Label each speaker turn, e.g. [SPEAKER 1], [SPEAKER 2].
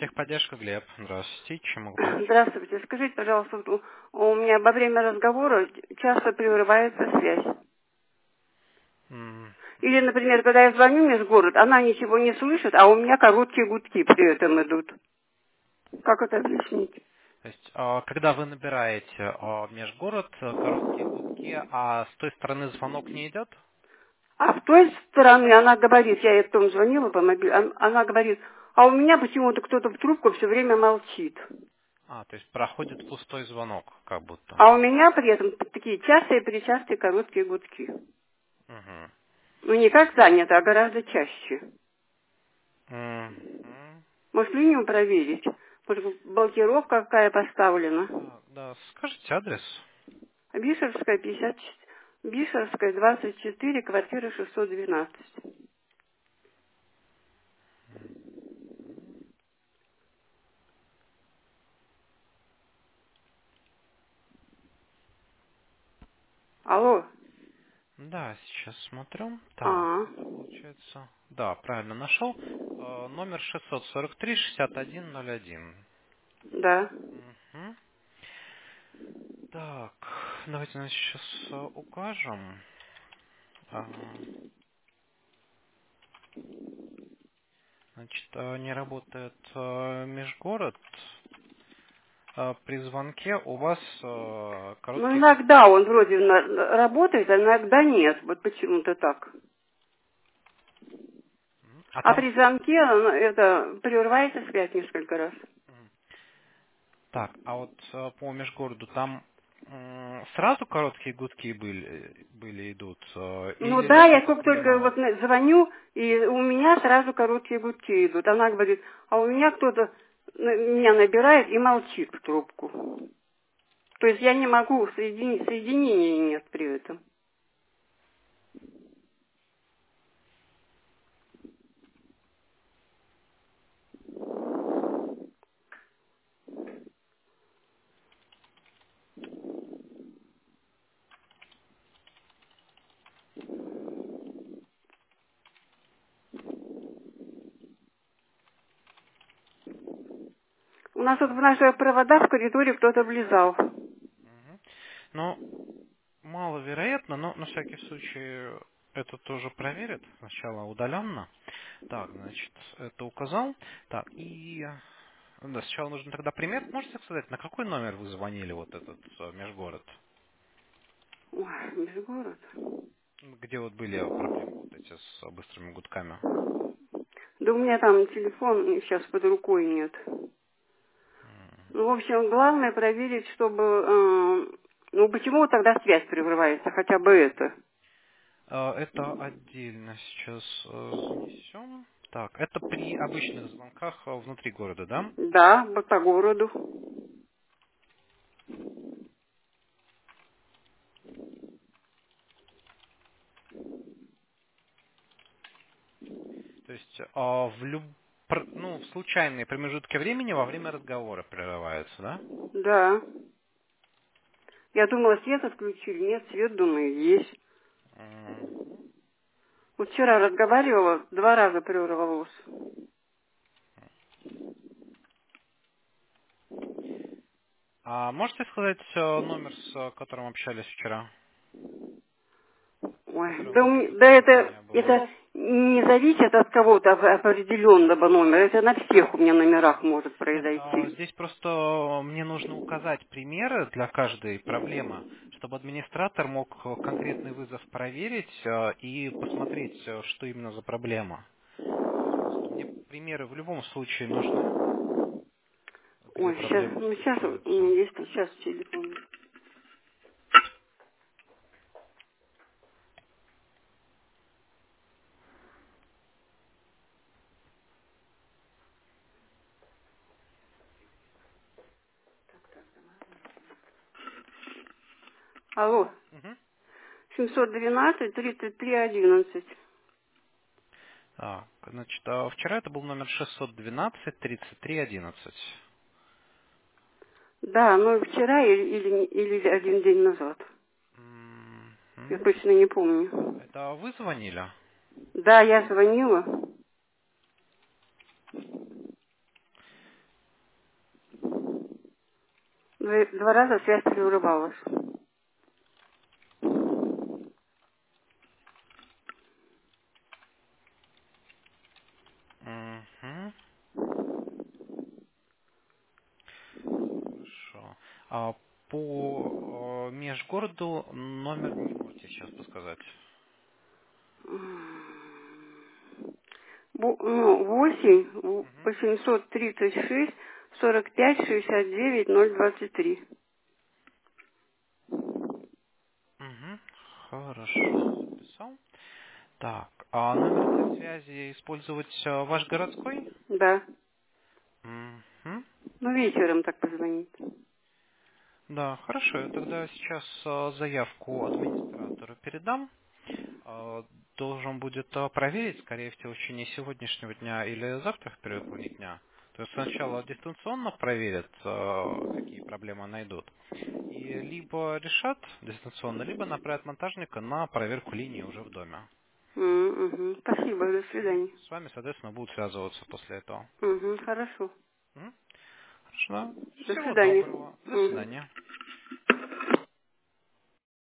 [SPEAKER 1] Техподдержка, Глеб. Здравствуйте. Чем могу помочь?
[SPEAKER 2] Здравствуйте. Скажите, пожалуйста, вот у меня во время разговора часто прерывается связь.
[SPEAKER 1] М,
[SPEAKER 2] Или, например, когда я звоню в межгород, она ничего не слышит, а у меня короткие гудки при этом идут. Как это объяснить?
[SPEAKER 1] То есть, когда вы набираете межгород, короткие гудки, а с той стороны звонок не идет?
[SPEAKER 2] А с той стороны она говорит, я ей потом звонила по мобилу, она говорит, а у меня почему-то кто-то в трубку все время молчит.
[SPEAKER 1] То есть проходит пустой звонок, как будто.
[SPEAKER 2] А у меня при этом такие частые-причастые короткие гудки.
[SPEAKER 1] Мгм.
[SPEAKER 2] Ну, не как занято, а гораздо чаще.
[SPEAKER 1] Мгм.
[SPEAKER 2] Может, линию проверить? Может, блокировка какая поставлена?
[SPEAKER 1] Так, да, скажите адрес.
[SPEAKER 2] Бишевская, 50, Бишевская, 24, квартира 612. Алло.
[SPEAKER 1] Да, сейчас смотрю. Так,
[SPEAKER 2] А,
[SPEAKER 1] это получается... Да, правильно нашел. Номер 643-6101.
[SPEAKER 2] да.
[SPEAKER 1] Мгм. Так, давайте, значит, сейчас укажем. А, Значит, не работает межгород. При звонке у вас
[SPEAKER 2] Ну,
[SPEAKER 1] короткие гудки.
[SPEAKER 2] иногда он вроде работает, а иногда нет. Вот почему-то так.
[SPEAKER 1] А
[SPEAKER 2] А
[SPEAKER 1] там...
[SPEAKER 2] при звонке это прерывается связь несколько раз.
[SPEAKER 1] Мгм. Так, а вот по межгороду там сразу короткие гудки были идут?
[SPEAKER 2] Ну
[SPEAKER 1] Или
[SPEAKER 2] да,
[SPEAKER 1] это
[SPEAKER 2] я
[SPEAKER 1] по
[SPEAKER 2] только
[SPEAKER 1] временам?
[SPEAKER 2] вот звоню, и у меня сразу короткие гудки идут. Она говорит, а у меня кто-то меня набирает и молчит в трубку. То есть я не могу, соединения нет при этом. У нас вот в наших проводах в коридоре кто-то влезал.
[SPEAKER 1] Мгм. Ну, маловероятно, но на всякий случай это тоже проверят. Сначала удаленно. Так, значит, это указал. Так, и да, сначала нужно тогда пример. Можете сказать, на какой номер вы звонили вот этот межгород?
[SPEAKER 2] Ой, Межгород.
[SPEAKER 1] Где вот были проблемы вот эти с быстрыми гудками?
[SPEAKER 2] Да у меня там телефон сейчас под рукой нет. Ну, в общем, главное проверить, чтобы... ну, почему тогда связь прерывается, хотя бы это.
[SPEAKER 1] Это отдельно сейчас занесем. Так, это при обычных звонках внутри города, да?
[SPEAKER 2] Да, вот по городу.
[SPEAKER 1] То есть в случайные промежутки времени во время разговора прерываются, да?
[SPEAKER 2] Да. Я думала, свет отключили. Нет, свет, думаю, есть.
[SPEAKER 1] Мгм.
[SPEAKER 2] Вот вчера разговаривала, 2 раза прервалось.
[SPEAKER 1] А можете сказать номер, с которым общались вчера?
[SPEAKER 2] Ой,
[SPEAKER 1] Который
[SPEAKER 2] да,
[SPEAKER 1] вот этот
[SPEAKER 2] да
[SPEAKER 1] звонение было.
[SPEAKER 2] это не зависит от кого-то определенного номера. Это на всех у меня номерах может
[SPEAKER 1] Нет,
[SPEAKER 2] произойти.
[SPEAKER 1] здесь просто мне нужно указать примеры для каждой проблемы, чтобы администратор мог конкретный вызов проверить и посмотреть, что именно за проблема. То есть просто мне примеры в любом случае нужны, где
[SPEAKER 2] Ой, сейчас,
[SPEAKER 1] проблемы
[SPEAKER 2] ну сейчас у меня
[SPEAKER 1] случаются.
[SPEAKER 2] есть сейчас телефон. Алло,
[SPEAKER 1] Мгм.
[SPEAKER 2] 712-33-11.
[SPEAKER 1] Значит, вчера это был номер 612-33-11.
[SPEAKER 2] Да, ну вчера или один день назад. Я
[SPEAKER 1] Мгм.
[SPEAKER 2] точно не помню.
[SPEAKER 1] Это вы звонили?
[SPEAKER 2] Да, я звонила. Два раза связь прерывалась.
[SPEAKER 1] Угу. Хорошо. По межгороду номер не можете сейчас подсказать.
[SPEAKER 2] 8
[SPEAKER 1] Угу.
[SPEAKER 2] 836 45 69 023.
[SPEAKER 1] Угу. Хорошо, записал. Так, а номер для связи использовать ваш городской?
[SPEAKER 2] Да.
[SPEAKER 1] Угу.
[SPEAKER 2] Ну, вечером так позвонить.
[SPEAKER 1] Да, хорошо. Я тогда сейчас заявку администратору передам. Должен будет проверить, скорее всего, в течение сегодняшнего дня или завтра в первой половине дня. То есть сначала дистанционно проверят, какие проблемы найдут. И либо решат дистанционно, либо направят монтажника на проверку линии уже в доме.
[SPEAKER 2] Мгм. Спасибо, до
[SPEAKER 1] И
[SPEAKER 2] свидания.
[SPEAKER 1] с вами, соответственно, будут связываться после этого.
[SPEAKER 2] Мгм. Хорошо.
[SPEAKER 1] М? Хорошо.
[SPEAKER 2] До
[SPEAKER 1] Всего
[SPEAKER 2] свидания.
[SPEAKER 1] доброго. До
[SPEAKER 2] Мгм.
[SPEAKER 1] свидания.